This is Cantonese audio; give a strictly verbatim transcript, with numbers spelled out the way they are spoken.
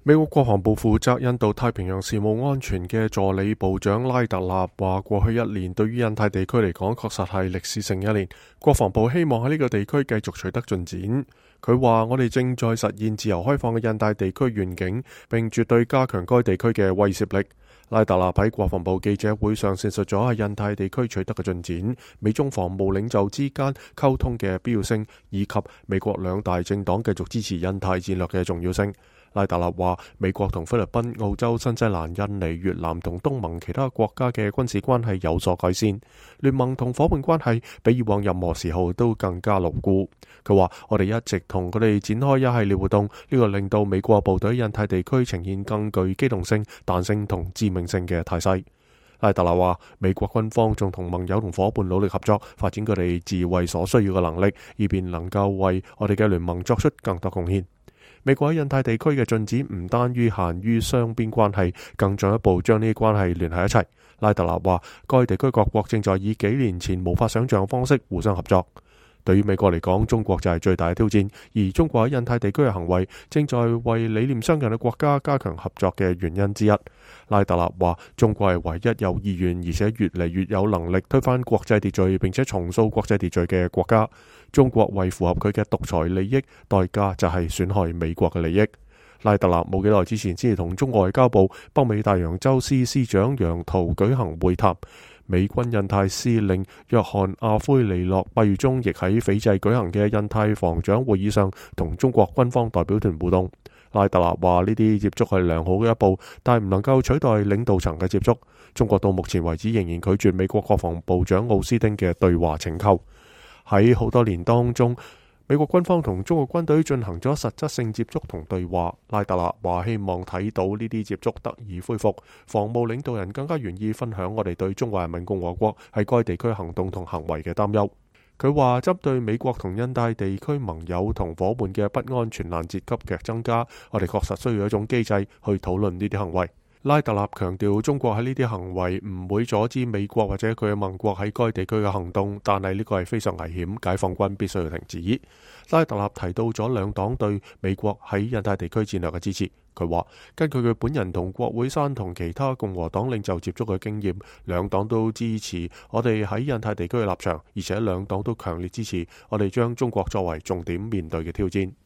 美國國防部負責印度太平洋事務安全嘅助理部長拉特納話，過去一年對於印太地區嚟講確實係歷史性一年，國防部希望喺呢個地區繼續取得進展。佢話，我哋正在實現自由開放嘅印太地區願景，並絕對加強該地區嘅威懾力。拉特納喺國防部記者會上闡述咗喺印太地區取得嘅進展、美中防務領袖之間溝通嘅必要性，以及美國兩大政黨繼續支持印太戰略嘅重要性。拉特納話，美國同菲律賓、澳洲、新西蘭、印尼、越南同東盟其他國家嘅軍事關係有所改善，聯盟同伙伴關係比以往任何時候都更加牢固。佢話，我哋一直同佢哋展開一系列活動，呢個令到美國部隊印太地區呈現更具機動性、彈性同致命性嘅態勢。拉特納話，美國軍方仲同盟友同伙伴努力合作，發展佢哋自衛所需要嘅能力，以便能夠為我哋嘅聯盟作出更多貢獻。美國喺印太地區嘅進展唔單於限於雙邊關係，更進一步將呢啲關係聯繫一齊。拉特納話，該地區各國正在以幾年前無法想象嘅方式互相合作。對於美國嚟講，中國就係最大嘅挑戰，而中國喺印太地區嘅行為正在為理念相近嘅國家加強合作嘅原因之一。拉特納話，中國係唯一有意願而且越嚟越有能力推翻國際秩序並且重塑國際秩序嘅國家。中國為符合佢嘅獨裁利益，代價就係損害美國嘅利益。拉特納冇幾耐之前先至同中國外交部北美大洋洲司司長楊濤舉行會談。美軍印太司令約翰阿奎利諾八月中亦喺斐濟舉行嘅印太防長會議上同中國軍方代表團互動。拉特納話，呢啲接觸係良好嘅一步，但係唔能夠取代領導層嘅接觸。中國到目前為止仍然拒絕美國國防部長奧斯汀嘅對話請求。喺好多年當中，美國軍方同中國軍隊進行咗實質性接觸同對話。拉特納話，希望睇到呢啲接觸得以恢復，防務領導人更加願意分享我哋對中華人民共和國喺該地區行動同行為嘅擔憂。佢話，針對美國同印太地區盟友同伙伴嘅不安全攔截級劇增加，我哋確實需要一種機制去討論呢啲行為。拉特納強調，中國喺呢啲行為唔會阻止美國或者佢嘅盟國喺該地區嘅行動，但係呢個係非常危險，解放軍必須要停止。拉特納提到咗兩黨對美國喺印太地區戰略嘅支持。佢話，根據佢本人同國會山同其他共和黨領袖接觸嘅經驗，兩黨都支持我哋喺印太地區嘅立場，而且兩黨都強烈支持我哋將中國作為重點面對嘅挑戰。